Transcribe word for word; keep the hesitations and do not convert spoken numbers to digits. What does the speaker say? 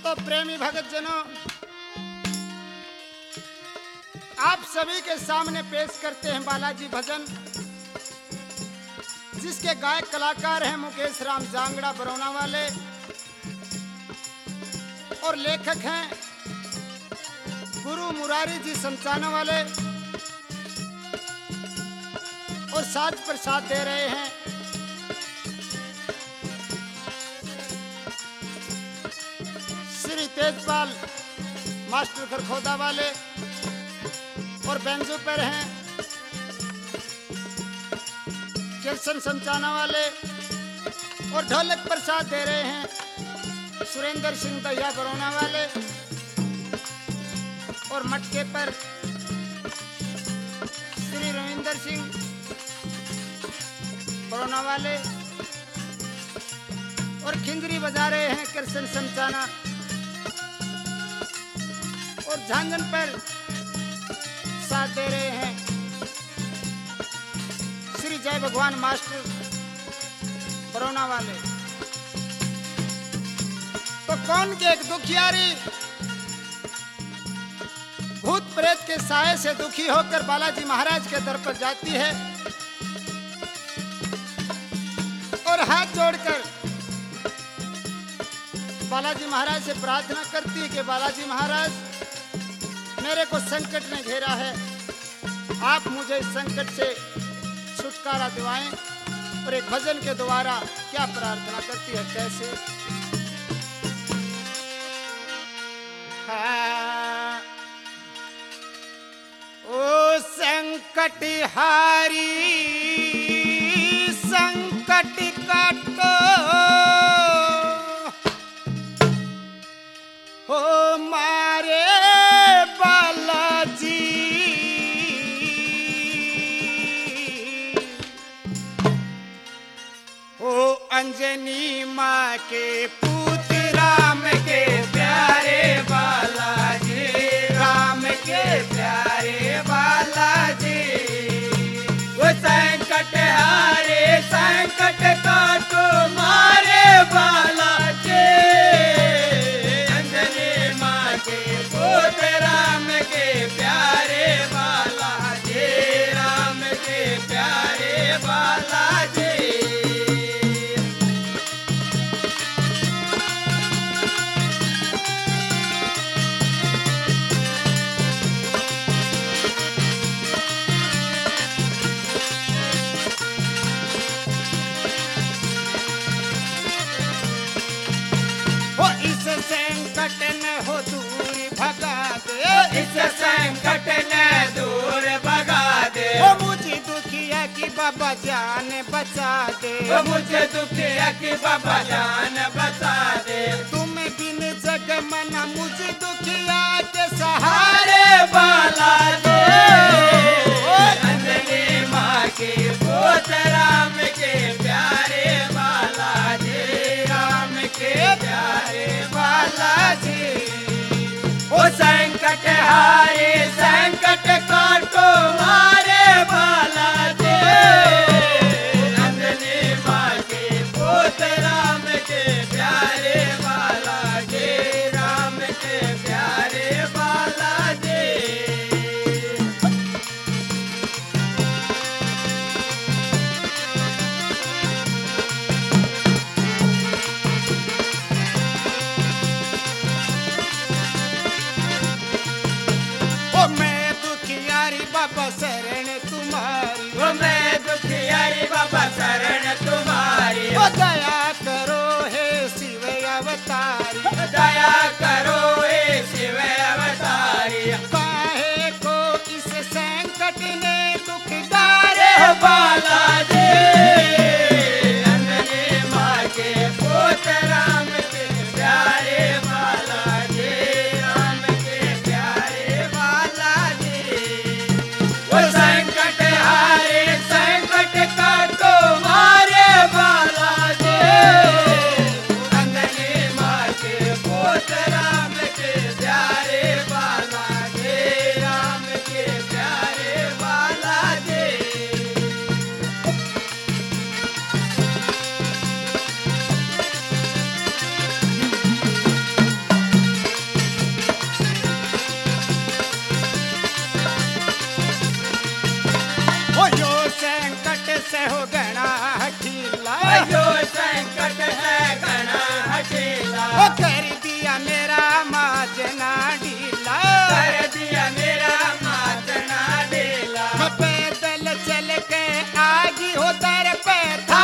तो प्रेमी भगत जनों, आप सभी के सामने पेश करते हैं बालाजी भजन, जिसके गायक कलाकार हैं मुकेश राम जांगड़ा बरौना वाले और लेखक हैं गुरु मुरारी जी समचाना वाले और साज पर साथ दे रहे हैं श्री तेजपाल मास्टर खरखोदा वाले और बेंजो पर हैं किशन समचाना वाले और ढोलक पर साथ दे रहे हैं सुरेंद्र सिंह दैया बरौना वाले और मटके पर श्री रविंदर सिंह बरौना वाले और खिंजरी बजा रहे हैं कृष्ण समचाना और झांझन पर साथ दे रहे हैं श्री जय भगवान मास्टर बरौना वाले। तो कौन के एक दुखियारी भूत प्रेत के साये से दुखी होकर बालाजी महाराज के दर पर जाती है और हाथ जोड़कर बालाजी महाराज से प्रार्थना करती है कि बालाजी महाराज, मेरे को संकट ने घेरा है, आप मुझे इस संकट से छुटकारा दिवाएं। और एक भजन के द्वारा क्या प्रार्थना करती है, कैसे? हाँ, ओ संकट हारी संकट काटो हो मारे बालाजी, ओ अंजनी माँ के पुत्र राम के प्यारे बालाजी, राम के प्यारे बालाजी, वो संकट हारे संकट काटो मारे बालाजी, अंजनी माँ के पुत्र राम के प्यारे बालाजी, राम के प्यारे बालाजी। संकट न हो दूर भगा दे, इस संकट न दूर भगा दे, ओ मुझे दुखिया की बाबा जान बचा दे, ओ मुझे दुखिया की बाबा जान बचा दे, तुम बिन जग मना मुझे दुखिया के सहारे बालाजी, अंजनी माँ के पुत्र राम के प्यारे बालाजी, राम के प्यारे बालाजी, ओ संकट हारे संकट काटो मारे बालाजी, अंजनी माँ के पुत्र राम के प्यारे बालाजी, राम के प्यारे बालाजी। से हो गणा हठीला, यो संकट है घना हठीला, वो कर दिया मेरा माजना ढीला, कर दिया मेरा माजना ढीला। मैं पैदल चल के आगी हो दर पे था,